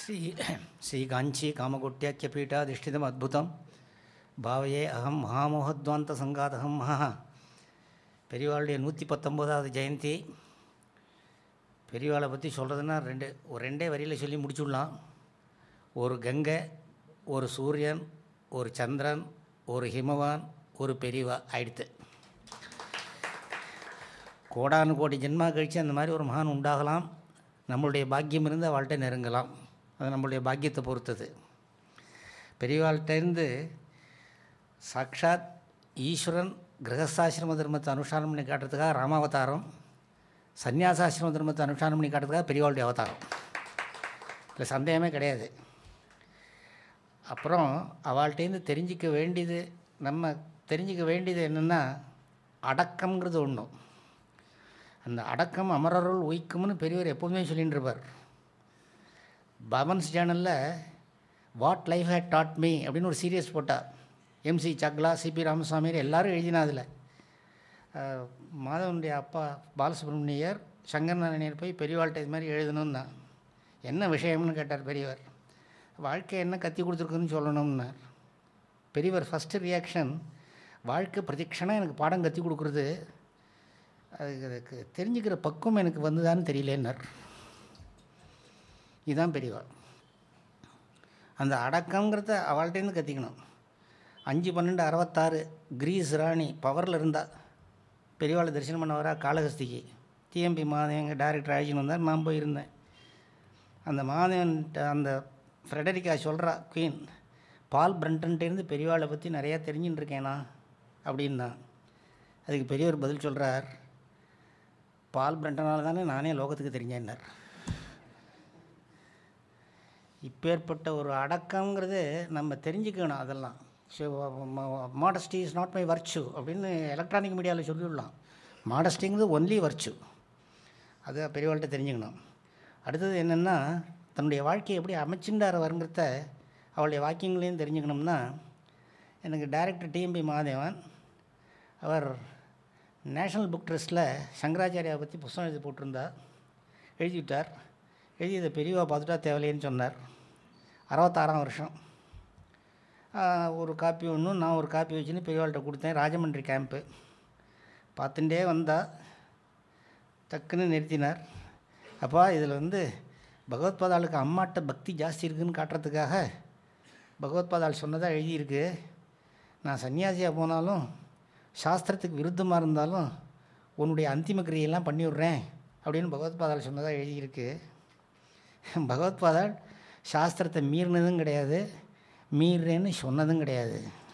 ஸ்ரீ காஞ்சி காமகோட்யாக்கியபீட்டாதிஷ்டிதம் அத்புதம் பாவையே அகம் மகாமோகத்வாந்த சங்காதகம் மகா. பெரியவாளுடைய 119வது ஜெயந்தி. பெரியவாளை பற்றி சொல்கிறதுனா ரெண்டே வரியில் சொல்லி முடிச்சுடலாம். ஒரு கங்கை, ஒரு சூரியன், ஒரு சந்திரன், ஒரு ஹிமவான், ஒரு பெரியவா ஆயிடுத்து. கோடானு கோடி ஜென்மா கழித்து அந்த மாதிரி ஒரு மகான் உண்டாகலாம். நம்மளுடைய பாக்கியம் இருந்து அவள்கிட்ட நெருங்கலாம். அது நம்மளுடைய பாக்கியத்தை பொறுத்தது. பெரியவாள்கிட்டேருந்து சாக்ஷாத் ஈஸ்வரன் கிரகஸ்தாசிரம தர்மத்தை அனுஷ்டானம் பண்ணி காட்டுறதுக்காக ராமாவதாரம், சந்நியாசாசிரம தர்மத்தை அனுஷ்டானம் பண்ணி காட்டுறதுக்காக பெரியவாளுடைய அவதாரம். இல்லை சந்தேகமே கிடையாது. அப்புறம் அவள்கிட்டேருந்து நம்ம தெரிஞ்சிக்க வேண்டியது என்னென்னா அடக்கம்ங்கிறது ஒன்று. அந்த அடக்கம் அமரருள் உயிக்கும்னு பெரியவர் எப்போதுமே சொல்லிகிட்டு இருப்பார். பவன்ஸ் சேனலில் what life had taught me அப்படின்னு ஒரு சீரியஸ் போட்டார். எம்சி சக்லா, சிபி ராமசாமி எல்லோரும் எழுதினா. அதில் மாதவனுடைய அப்பா பாலசுப்ரமணியர் சங்கரநாராயணர் போய் பெரியவாள்கிட்ட இது மாதிரி எழுதணும்னா என்ன விஷயம்னு கேட்டார் பெரியவர். வாழ்க்கை என்ன கத்தி கொடுத்துருக்குன்னு சொல்லணும்னார். பெரியவர் ஃபஸ்ட்டு ரியாக்ஷன், வாழ்க்கை பிரதிக்ஷணம் எனக்கு பாடம் கத்தி கொடுக்குறது, அதுக்கு தெரிஞ்சுக்கிற பக்குவம் எனக்கு வந்துதான்னு தெரியலேன்னார். இதுதான் பெரியவா. அந்த அடக்கங்கிறத அவள்கிட்டேருந்து கற்றுக்கணும். 5/12/66 கிரீஸ் ராணி பவரில் இருந்தால் பெரியவாளை தரிசனம் பண்ண வரா காளஹஸ்திக்கு. டிஎம்பி மாதவன் எங்கள் டைரக்டர் அழைச்சின்னு வந்தார். நான் போயிருந்தேன். அந்த மாதவன் அந்த ஃப்ரெடரிக்கா சொல்கிறா, குவீன், பால் பிரண்டன்ட்டேருந்து பெரியவாளை பற்றி நிறையா தெரிஞ்சுன்னு இருக்கேனா அப்படின்னா. அதுக்கு பெரியவர் பதில் சொல்கிறார், பால் பிரண்டனால் தானே நானே லோகத்துக்கு தெரிஞ்சேன்னார். இப்பேற்பட்ட ஒரு அடக்கங்கிறது நம்ம தெரிஞ்சுக்கணும். அதெல்லாம் modesty is not my virtue அப்படின்னு எலக்ட்ரானிக் மீடியாவில் சொல்லிவிடலாம். மாடஸ்டிங்கிறது ஒன்லி வர்ச்சு. அது பெரியவாள்கிட்ட தெரிஞ்சுக்கணும். அடுத்தது என்னென்னா, தன்னுடைய வாழ்க்கையை எப்படி அமைச்சுண்டார வருங்கிறத அவளுடைய வாக்கியங்களையும் தெரிஞ்சுக்கணும்னா, எனக்கு டைரக்டர் டிஎம்பி மாதேவன் அவர் நேஷ்னல் புக் ட்ரஸ்ட்டில் சங்கராச்சாரியாவை பற்றி புத்தகம் எழுதி போட்டிருந்தா. எழுதிவிட்டார். எழுதி இதை பெரியவா பார்த்துட்டா தேவையில்லைன்னு சொன்னார். 66ஆம் வருஷம். ஒரு காப்பி ஒன்று, நான் ஒரு காப்பி வச்சுன்னு பெரியவாள்கிட்ட கொடுத்தேன். ராஜமன்றி கேம்ப்பு பார்த்துட்டே வந்தால் டக்குன்னு நிறுத்தினார். அப்பா, இதில் பகவத்பாதாளுக்கு அம்மாட்ட பக்தி ஜாஸ்தி இருக்குதுன்னு காட்டுறதுக்காக பகவத்பாதாள் சொன்னதாக எழுதியிருக்கு. நான் சன்னியாசியாக போனாலும் சாஸ்திரத்துக்கு விருத்தமாக இருந்தாலும் உன்னுடைய அந்திம கிரியெல்லாம் பண்ணிவிட்றேன் அப்படின்னு பகவத்பாதாள் சொன்னதாக எழுதியிருக்கு. பகவத்பாதாள் சாஸ்திரத்தை மீறினதும் கிடையாது, மீறேன்னு சொன்னதும் கிடையாது.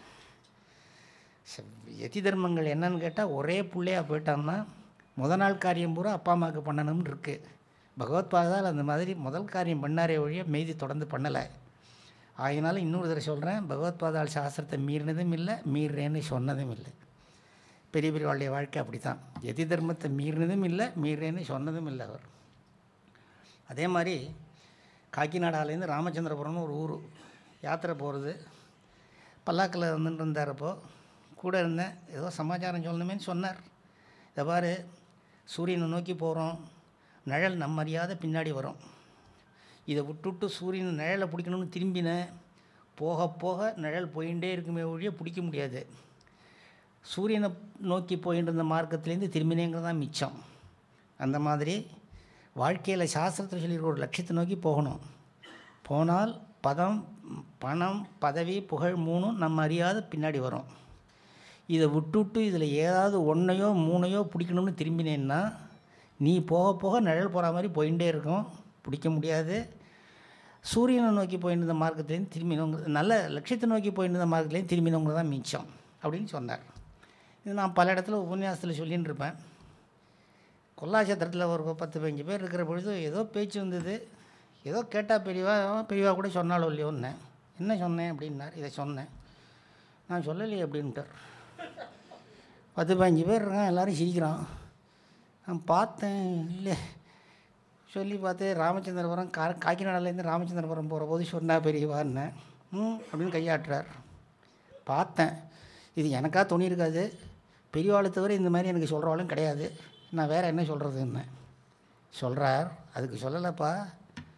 யதி தர்மங்கள் என்னன்னு கேட்டால், ஒரே பிள்ளையாக போயிட்டான்னா நாள் காரியம் பூரா அப்பா அம்மாவுக்கு பண்ணணும்னு இருக்குது. பகவத்பாதால் அந்த மாதிரி முதல் காரியம் பண்ணாரே ஒழிய மீதி தொடர்ந்து பண்ணலை. ஆகினாலும் இன்னொரு தடவை சொல்கிறேன், பகவத்பாதாள் சாஸ்திரத்தை மீறினதும் இல்லை, மீறேன்னு சொன்னதும் இல்லை. பெரிய பெரியவாளுடைய வாழ்க்கை அப்படி தான். யதி தர்மத்தை மீறினதும் இல்லை, மீறேன்னு சொன்னதும் இல்லை அவர். அதே மாதிரி காக்கிநாடாலேருந்து ராமச்சந்திரபுரம்னு ஒரு ஊர் யாத்திரை போகிறது. பல்லாக்கில் வந்துட்டு இருந்தாரப்போ கூட இருந்தேன். ஏதோ சமாச்சாரம் சொல்லணுமேன்னு சொன்னார். இதை பாரு, சூரியனை நோக்கி போகிறோம், நிழல் நம்ம அறியாத பின்னாடி வரும். இதை விட்டுவிட்டு சூரியன் நிழலை பிடிக்கணும்னு திரும்பினேன், போக போக நிழல் போயிட்டே இருக்குமே ஒழிய பிடிக்க முடியாது. சூரியனை நோக்கி போயிட்டு இருந்த மார்க்கத்துலேருந்து திரும்பினேங்கிறது தான் மிச்சம். அந்த மாதிரி வாழ்க்கையில் சாஸ்திரத்தில் சொல்லியிருக்க ஒரு லட்சியத்தை நோக்கி போகணும். போனால் பதம், பணம், பதவி, புகழ் 3 நம்ம அறியாத பின்னாடி வரும். இதை விட்டுவிட்டு இதில் ஏதாவது 1ஐயோ 3ஐயோ பிடிக்கணும்னு திரும்பினேன்னா நீ போக போக நிழல் போகிற மாதிரி போயிட்டே இருக்கும், பிடிக்க முடியாது. சூரியனை நோக்கி போயிட்டு இருந்த மார்க்கத்துலேருந்து திரும்பினவங்க, நல்ல லட்சியத்தை நோக்கி போயிட்டு இருந்த மார்க்கத்துலேருந்து திரும்பினவங்க தான் மிச்சம் அப்படின்னு சொன்னார். இது நான் பல இடத்துல உபன்யாசத்தில் சொல்லின்னு இருப்பேன். கொல்லாச்சத்திரத்தில் ஒரு 10-15 பேர் இருக்கிற பொழுது ஏதோ பேச்சு வந்தது. ஏதோ கேட்டால் பெரியவா கூட சொன்னாலும் இல்லையோன்னு. என்ன சொன்னேன் அப்படின்னார். இதை சொன்னேன். நான் சொல்லலையே அப்படின்ட்டார். 10-15 பேர் இருக்கான், எல்லோரும் சிரிக்கிறான். நான் பார்த்தேன், இல்லை சொல்லி பார்த்து ராமச்சந்திரபுரம் காக்கிநாடாலேருந்து ராமச்சந்திரபுரம் போகிற போது சொன்னா பெரியவான்னு அப்படின்னு கையாட்டுறார். பார்த்தேன், இது எனக்கா துணி இருக்காது, பெரியவாளை தவிர இந்த மாதிரி எனக்கு சொல்கிறவாளும் கிடையாது, நான் வேறு என்ன சொல்கிறதுன்னு சொல்கிறார். அதுக்கு சொல்லலைப்பா,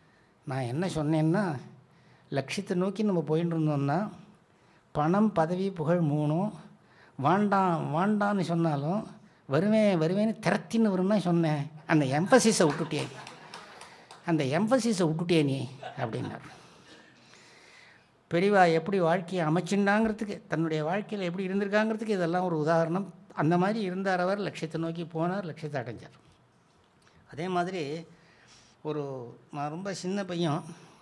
நான் என்ன சொன்னேன்னா, லட்சியத்தை நோக்கி நம்ம போயின்னு இருந்தோம்னா பணம் பதவி புகழ் மூணும் வாண்டாம் வாண்டான்னு சொன்னாலும் வருவேன் வருவேன்னு திறத்தின்னு வரும்னா சொன்னேன். அந்த எம்பசிஸை விட்டுட்டியே நீ அப்படின்னார். பெரியவா எப்படி வாழ்க்கையை அமைச்சுண்டாங்கிறதுக்கு, தன்னுடைய வாழ்க்கையில் எப்படி இருந்திருக்காங்கிறதுக்கு இதெல்லாம் ஒரு உதாரணம். அந்த மாதிரி இருந்தார் அவர். லட்சியத்தை நோக்கி போனார், லட்சியத்தை அடைஞ்சார். அதே மாதிரி நான் ரொம்ப சின்ன பையன்,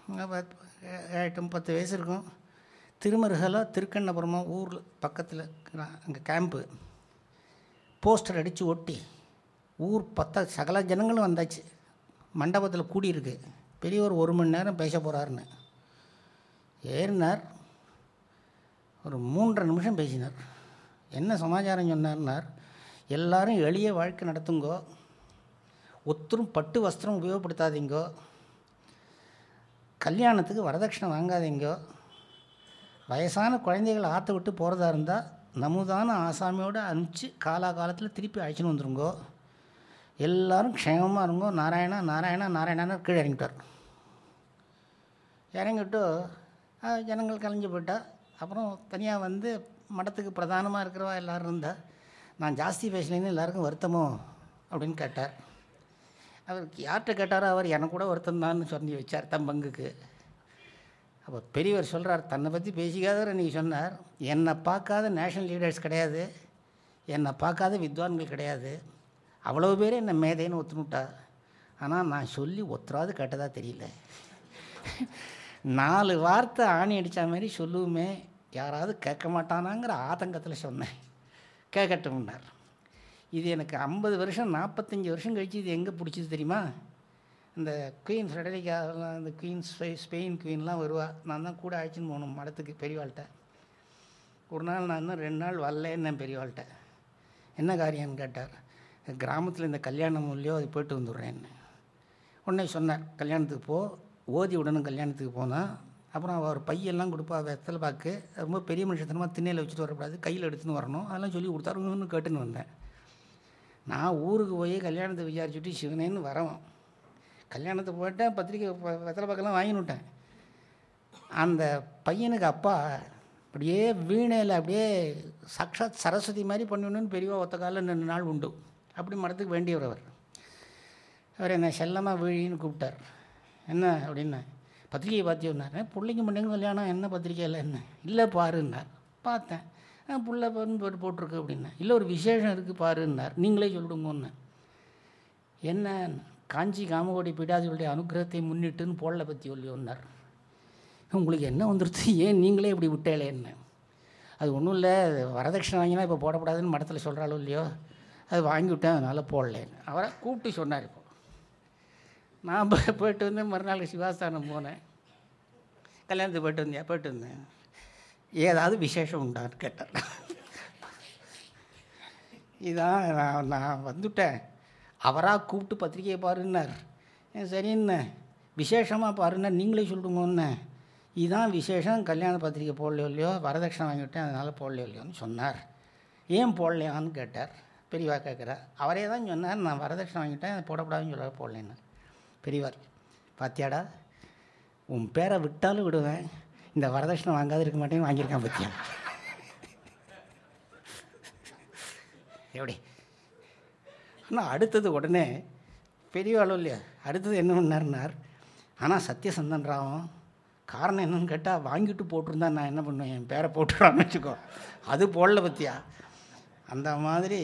8-10 வயசு இருக்கும். திருமருகலோ திருக்கண்ணபுரமோ ஊரில் பக்கத்தில் அங்கே கேம்ப்பு. போஸ்டர் அடித்து ஒட்டி ஊர் சகல ஜனங்களும் வந்தாச்சு. மண்டபத்தில் கூடியிருக்கு. பெரியவர் 1 மணி நேரம் பேச போகிறாருன்னு ஏறினார். ஒரு 3.5 நிமிஷம் பேசினார். என்ன சமாச்சாரம் சொன்னார்னார், எல்லாரும் எளிய வாழ்க்கை நடத்துங்கோ, ஒத்தரும் பட்டு வஸ்திரம் உபயோகப்படுத்தாதீங்கோ, கல்யாணத்துக்கு வரதட்சணை வாங்காதீங்கோ, வயசான குழந்தைகளை ஆற்ற விட்டு போகிறதா இருந்தால் நமுதான ஆசாமியோடு அனுப்பிச்சு காலாகாலத்தில் திருப்பி அழைச்சின்னு வந்துருங்கோ, எல்லோரும் க்ஷேமமாக இருங்கோ, நாராயணா நாராயணா நாராயணான்னு கீழே இறங்கிட்டார். இறங்கிட்டு ஜனங்கள் கலைஞ்சு போயிட்டா. அப்புறம் தனியாக வந்து மடத்துக்கு பிரதானமாக இருக்கிறவா எல்லோரும் இருந்தால், நான் ஜாஸ்தி பேசலைன்னு எல்லாருக்கும் வருத்தமோ அப்படின்னு கேட்டார். அவருக்கு யார்கிட்ட கேட்டாரோ அவர் எனக்கு கூட வருத்தம்தான்னு சொல்லி வச்சார் தம் பங்குக்கு. அப்போ பெரியவர் சொல்கிறார், தன்னை பற்றி பேசிக்காதவர் இன்றைக்கி சொன்னார், என்னை பார்க்காத நேஷ்னல் லீடர்ஸ் கிடையாது, என்னை பார்க்காத வித்வான்கள் கிடையாது, அவ்வளோ பேர் என்னை மேதைன்னு ஒத்துனுட்டா. ஆனால் நான் சொல்லி ஒத்துறாது கேட்டதாக தெரியல. 4 வார்த்தை ஆணி அடித்த மாதிரி சொல்லுவோமே, யாராவது கேட்க மாட்டானாங்கிற ஆதங்கத்தில் சொன்னேன். கேட்கட்டும்னார். இது எனக்கு 50 வருஷம் 45 வருஷம் கழிச்சு இது எங்கே பிடிச்சிது தெரியுமா? இந்த குயின் ஃப்ரெடரிக்காலாம், இந்த ஸ்பெயின் குயின்லாம் வருவா. நான் தான் கூட அழைச்சின்னு போகணும் மடத்துக்கு பெரியவாள்கிட்ட. ஒரு நாள் நான் இன்னும் 2 நாள் வரலேன்னு பெரியவாள்கிட்ட. என்ன காரியம்னு கேட்டார். கிராமத்தில் இந்த கல்யாணம் இல்லையோ அது போய்ட்டு வந்துடுறேன்னு. உடனே சொன்னார், கல்யாணத்துக்கு ஓதி உடனும் கல்யாணத்துக்கு போனால் அப்புறம் அவர் பையெல்லாம் கொடுப்பா, வெத்தலை பாக்கு, ரொம்ப பெரிய மனுஷத்தனமாக திண்ணையில் வச்சுட்டு வரக்கூடாது, கையில் எடுத்துன்னு வரணும், அதெல்லாம் சொல்லி கொடுத்தாருன்னு கேட்டுன்னு வந்தேன். நான் ஊருக்கு போய் கல்யாணத்தை விசாரிச்சுட்டு சிவனேன்னு வரேன். கல்யாணத்தை போயிட்டேன், பத்திரிக்கை வெத்தலை பாக்கெல்லாம் வாங்கினுட்டேன். அந்த பையனுக்கு அப்பா அப்படியே வீணையில் அப்படியே சாக்ஷாத் சரஸ்வதி மாதிரி பண்ணிடணுன்னு பெரியவா ஒத்த காலில் 2 நாள் உண்டு. அப்படி மடத்துக்கு வேண்டியவர் அவர். அவர் என்னை செல்லமாக வீழின்னு கூப்பிட்டார். என்ன அப்படின்னா, பத்திரிக்கையை பார்த்தியோன்னார். பிள்ளைங்க மண்டைங்க கல்யாணம் என்ன பத்திரிக்கையில் என்ன? இல்லை பாருன்னார். பார்த்தேன். புள்ள பொண்ணு போட்டிருக்கு அப்படின்னா. இல்லை ஒரு விசேஷம் இருக்குது பாருன்னார். நீங்களே சொல்லிடுங்கன்னு. என்ன, காஞ்சி காமகோடி பீடாதிகளுடைய அனுகிரகத்தை முன்னிட்டுன்னு போடல பற்றி சொல்லியோன்னார். உங்களுக்கு என்ன வந்துடுது, ஏன் நீங்களே இப்படி விட்டேலே என்ன? அது ஒன்றும் இல்லை, வரதட்சணை வாங்கினா இப்போ போடக்கூடாதுன்னு மடத்தில் சொல்கிறாளோ இல்லையோ, அது வாங்கி விட்டேன், அதனால் போடலேன்னு அவரை கூப்பிட்டு சொன்னார். இப்போ நான் போய்ட்டு வந்தேன். மறுநாள் சிவாஸ்தானம் போனேன். கல்யாணத்துக்கு போய்ட்டு வந்தேன். ஏதாவது விசேஷம் உண்டான்னு கேட்டார். இதான் நான் வந்துவிட்டேன். அவராக கூப்பிட்டு பத்திரிக்கையை பாருன்னார். சரின்னு விசேஷமாக பாருன்னார். நீங்களே சொல்லுங்கன்னு. இதுதான் விசேஷம், கல்யாண பத்திரிக்கை போடலையோ இல்லையோ, வரதட்சணை வாங்கிவிட்டேன் அதனால் போடலையோ இல்லையோன்னு சொன்னார். ஏன் போடலையான்னு கேட்டார். பெரியவா கேட்குறார். அவரே தான் சொன்னார், நான் வரதட்சணை வாங்கிட்டேன் போடக்கூடாதுன்னு சொல்ல போடலேன்னு. பெரியவார், பாத்தியாடா, உன் பேரை விட்டாலும் விடுவேன், இந்த வரதட்சணை வாங்காது இருக்க மாட்டேன்னு வாங்கியிருக்கான் பத்தியா. எப்படி? ஆனால் அடுத்தது உடனே பெரியவாளும் இல்லையா, அடுத்தது என்ன பண்ணார்னார். ஆனால் சத்தியசந்தன் ராவம் காரணம் என்னன்னு கேட்டால், வாங்கிட்டு போட்டிருந்தா நான் என்ன பண்ணுவேன், என் பேரை போட்டுறான்னு வச்சுக்கோ, அது போடல பற்றியா. அந்த மாதிரி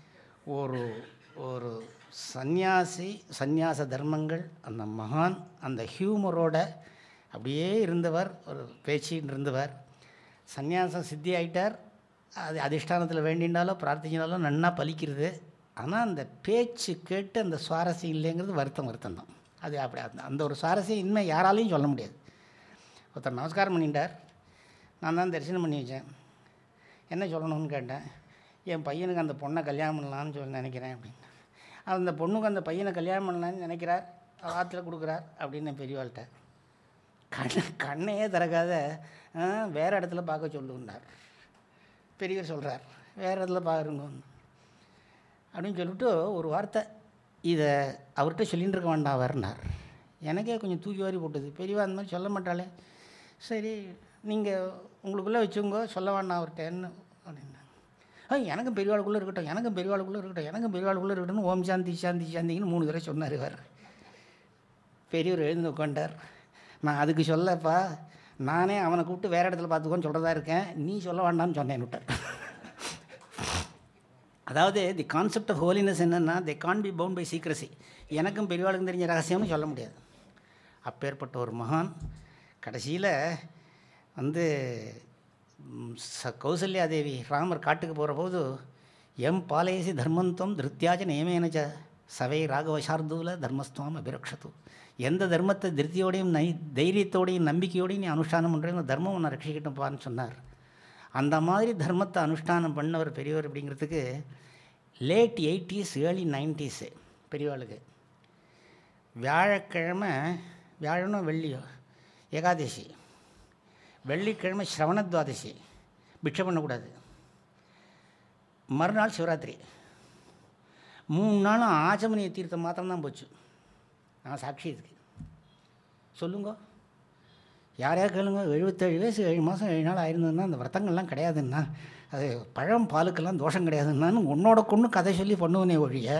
ஒரு சந்நியாச தர்மங்கள், அந்த மகான் அந்த ஹியூமரோட அப்படியே இருந்தவர், ஒரு பேச்சின்னு இருந்தவர். சந்நியாசம் சித்தி ஆகிட்டார். அது அதிஷ்டானத்தில் வேண்டினாலோ பிரார்த்திச்சினாலும் நன்னா பலிக்கிறது. ஆனால் அந்த பேச்சு கேட்டு அந்த சுவாரஸ்யம் இல்லைங்கிறது வருத்தம் தான். அது அப்படி அந்த ஒரு சுவாரஸ்யம் இனிமேல் யாராலையும் சொல்ல முடியாது. ஒருத்தர் நமஸ்காரம் பண்ணிட்டார். நான் தான் தரிசனம் பண்ணி வச்சேன். என்ன சொல்லணும்னு கேட்டேன். என் பையனுக்கு அந்த பொண்ணை கல்யாணம் பண்ணலான்னு சொல்லி நினைக்கிறேன் அப்படின்னு. அந்த பொண்ணுக்கு அந்த பையனை கல்யாணம் பண்ணலான்னு நினைக்கிறார், ஆற்றுல கொடுக்குறார் அப்படின்னு பெரியவாள்கிட்ட. கண்ணையே திறக்காத, வேறு இடத்துல பார்க்க சொல்லுன்னார். பெரியவர் சொல்கிறார், வேறு இடத்துல பாருங்க அப்படின்னு சொல்லிவிட்டு ஒரு வார்த்தை, இதை அவர்கிட்ட சொல்லின்னு இருக்க வேண்டாம் வரனார். எனக்கே கொஞ்சம் தூக்கி வாரி போட்டது. பெரியவா அந்த மாதிரி சொல்ல மாட்டாளே, சரி நீங்கள் உங்களுக்குள்ளே வச்சுங்க, சொல்ல வேண்டாம் அவர்கிட்டன்னு அப்படின்னா. எனக்கும் பெரியவாளுக்குள்ளே இருக்கட்டும், எனக்கும் பெரியவாளுக்குள்ளே இருக்கட்டும், எனக்கும் பெரியவாளுக்குள்ளே இருக்கட்டும், ஓம் சாந்தி சாந்தி சாந்தின்னு 3 தடவை சொன்னார் இவர். பெரியவர் எழுந்து உட்காண்டார். நான் அதுக்கு சொல்லப்பா, நானே அவனை கூப்பிட்டு வேறு இடத்துல பார்த்துக்கோன்னு சொல்கிறதா இருக்கேன், நீ சொல்ல வேண்டாம்னு சொன்னேன் விட்டார். அதாவது தி கான்செப்ட் ஆஃப் ஹோலினஸ் என்னென்னா, they can be bound by secrecy. எனக்கும் பெரியவாளுக்கும் தெரிஞ்ச ரகசியம்னு சொல்ல முடியாது. அப்பேற்பட்ட ஒரு மகான் கடைசியில் வந்து கௌசல்யாதேவி ராமர் காட்டுக்கு போகிற போது, எம் பாலேசி தர்மந்தம் திருத்தியாஜ நியமேனச்ச சவை ராகவசார்தூல தர்மஸ்துவம் அபிரக்ஷத்து. எந்த தர்மத்தை திருப்தியோடையும் தைரியத்தோடையும் நம்பிக்கையோடையும் நீ அனுஷ்டானம் பண்ணுறேன்னு தர்மம் உன்னை ரட்சிக்கிட்டப்பான்னு சொன்னார். அந்த மாதிரி தர்மத்தை அனுஷ்டானம் பண்ணவர் பெரியவர். அப்படிங்கிறதுக்கு லேட் 80s ஏர்லி 90s பெரியவாளுக்கு வியாழக்கிழமை, வியாழனோ வெள்ளியோ ஏகாதசி, வெள்ளிக்கிழமை ஸ்ரவணத்வாதசி, பிக்ஷை பண்ணக்கூடாது, மறுநாள் சிவராத்திரி, 3 நாளும் ஆச்சமனிய தீர்த்தம் மாத்திரம்தான் போச்சு. நான் சாட்சி இதுக்கு. சொல்லுங்க, யாரையா கேளுங்க, 77 வயசு 7 மாதம் 7 நாள் ஆயிருந்ததுன்னா அந்த விரதங்கள்லாம் கிடையாதுன்னா, அது பழம் பாலுக்கெல்லாம் தோஷம் கிடையாதுன்னான்னு உன்னோட கொண்டு கதை சொல்லி பண்ணுவனே ஒழிய,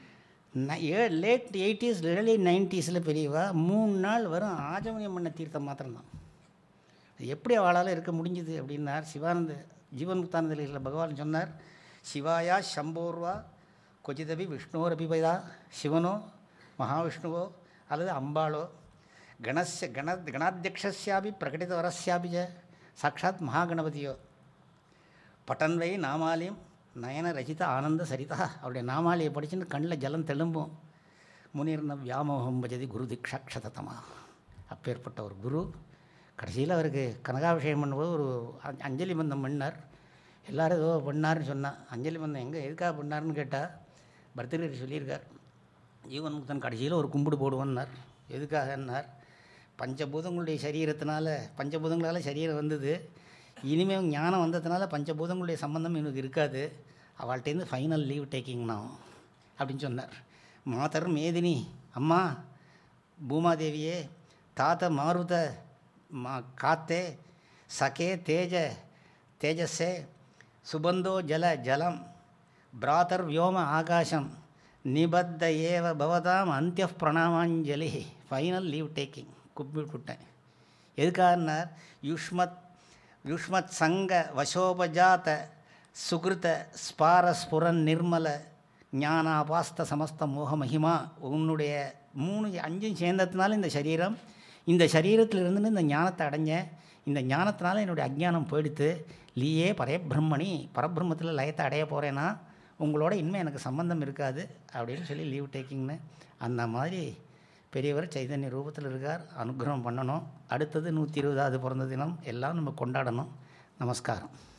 லேட் 80s ஏர்லி 90s பெரியவா 3 நாள் வரும் ஆச்சமனியம் பண்ண தீர்த்தம் மாத்திரம்தான். அது எப்படி அவளால் இருக்க முடிஞ்சுது அப்படின்னார் சிவானந்த ஜீவன் முக்தானந்தில் பகவான் சொன்னார், சிவாயா சம்போர்வா கொஜிதபி விஷ்ணோரபிபதா, சிவனோ மகாவிஷ்ணுவோ அல்லது அம்பாளோ கணஸ்ய கணாத்தியக்ஷாபி பிரகடிதவரஸ்யாபி சாட்சாத் மகாகணபதியோ பட்டன்வை நாமாலியம் நயன ரசித ஆனந்த சரிதா. அவருடைய நாமாலியை படிச்சுன்னு கண்ணில் ஜலம் தெளும்பும். முனிர்ன வியாமோகம் பஜதி குரு தீக்ஷாட்சதமா. அப்பேற்பட்ட ஒரு குரு கடைசியில் அவருக்கு கனகாபிஷேகம் பண்ணும்போது ஒரு அஞ்சலி பந்தம் பண்ணார். எல்லோரும் ஏதோ பண்ணார்னு சொன்னான். அஞ்சலி பந்தம் எங்கே எதுக்காக பண்ணார்னு கேட்டால் பர்தகிரி சொல்லியிருக்கார், ஜீவன் முக்தன் கடைசியில் ஒரு கும்பிடு போடுவோன்னார். எதுக்காகன்னார், பஞ்சபூதங்களுடைய சரீரத்தினால, பஞ்சபூதங்களால் சரீரம் வந்தது, இனிமேல் ஞானம் வந்ததுனால பஞ்சபூதங்களுடைய சம்பந்தம் எனக்கு இருக்காது, அவள்கிட்டேருந்து ஃபைனல் லீவ் டேக்கிங்னா அப்படின்னு சொன்னார். மாதர் மேதினி, அம்மா பூமாதேவியே, தாத்த மாருத காத்தே, சகே தேஜஸே, சுபந்தோ ஜலம், பிராத்தர் வியோம ஆகாசம், நிபத்த ஏவ பவதாம் அந்திய பிரணாமாஞ்சலி, ஃபைனல் லீவ் டேக்கிங் கூப்பிட்டுட்டேன். எதுக்காகனார், யுஷ்மத் சங்க வசோபஜாத சுகிருத ஸ்பாரஸ்புரன் நிர்மல ஞானாபாஸ்த சமஸ்த மோக மகிமா. உன்னுடைய 3-5 சேர்ந்ததுனால இந்த சரீரத்தில் இந்த ஞானத்தை அடைஞ்சேன். இந்த ஞானத்தினால என்னுடைய அஜ்ஞானம் போயிடுத்து. லீயே பரபிரம்மணி, பரபிரம்மத்தில் லயத்தை அடைய போகிறேன்னா உங்களோட இனிமேல் எனக்கு சம்பந்தம் இருக்காது அப்படின்னு சொல்லி லீவ் டேக்கிங்னு. அந்த மாதிரி பெரியவர் சைதன்ய ரூபத்தில் இருக்கார். அனுகிரகம் பண்ணணும். அடுத்தது 120வது பிறந்த தினம் எல்லாம் நம்ம கொண்டாடணும். நமஸ்காரம்.